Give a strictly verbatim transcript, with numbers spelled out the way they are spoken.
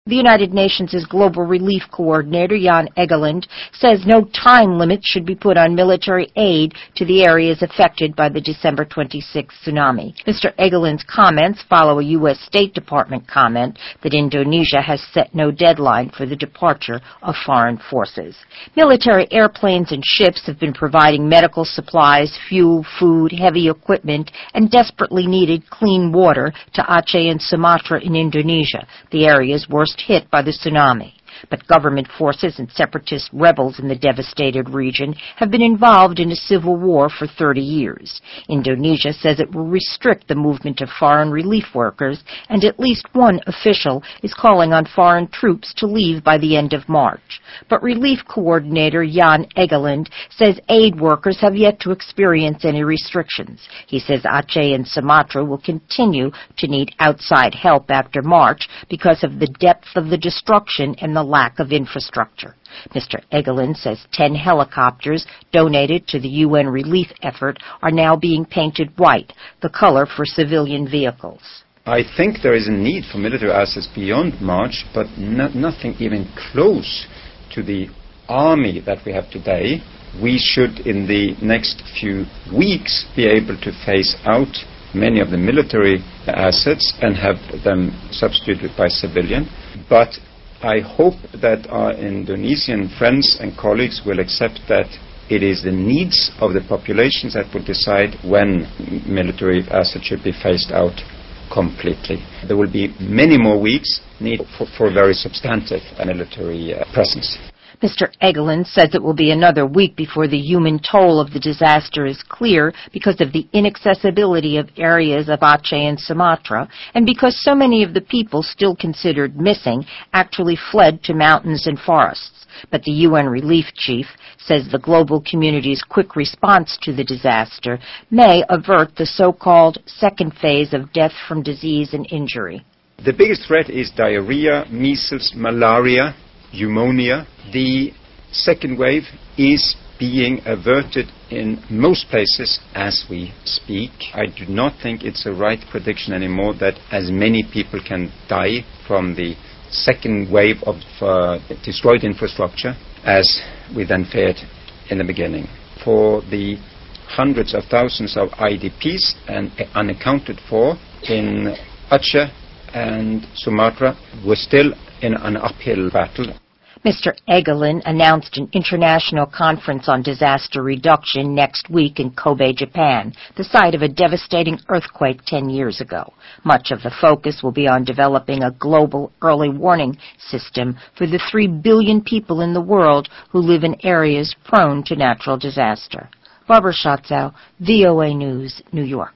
The United Nations' Global Relief Coordinator, Jan Egeland, says no time limit should be put on military aid to the areas affected by the December twenty-sixth tsunami. Mister Egeland's comments follow a U S State Department comment that Indonesia has set no deadline for the departure of foreign forces. Military airplanes and ships have been providing medical supplies, fuel, food, heavy equipment, and desperately needed clean water to Aceh and Sumatra in Indonesia, the areas worst hit by the tsunami. But government forces and separatist rebels in the devastated region have been involved in a civil war for thirty years. Indonesia says it will restrict the movement of foreign relief workers, and at least one official is calling on foreign troops to leave by the end of March. But relief coordinator Jan Egeland says aid workers have yet to experience any restrictions. He says Aceh and Sumatra will continue to need outside help after March because of the depth of the destruction and the lack of infrastructure. Mister Egeland says ten helicopters donated to the U N relief effort are now being painted white, the color for civilian vehicles. I think there is a need for military assets beyond March, but no, nothing even close to the army that we have today. We should, in the next few weeks, be able to phase out many of the military assets and have them substituted by civilian. But I hope that our Indonesian friends and colleagues will accept that it is the needs of the populations that will decide when military assets should be phased out completely. There will be many more weeks need for, for a very substantive military uh, presence. Mister Egeland says it will be another week before the human toll of the disaster is clear because of the inaccessibility of areas of Aceh and Sumatra, and because so many of the people still considered missing actually fled to mountains and forests. But the U N relief chief says the global community's quick response to the disaster may avert the so-called second phase of death from disease and injury. The biggest threat is diarrhea, measles, malaria, pneumonia. The second wave is being averted in most places as we speak. I do not think it's a right prediction anymore that as many people can die from the second wave of uh, destroyed infrastructure as we then feared in the beginning. For the hundreds of thousands of I D Ps and unaccounted for in Aceh and Sumatra, we're still in an uphill battle. Mister Egeland announced an international conference on disaster reduction next week in Kobe, Japan, the site of a devastating earthquake ten years ago. Much of the focus will be on developing a global early warning system for the three billion people in the world who live in areas prone to natural disaster. Barbara Schatzow, V O A News, New York.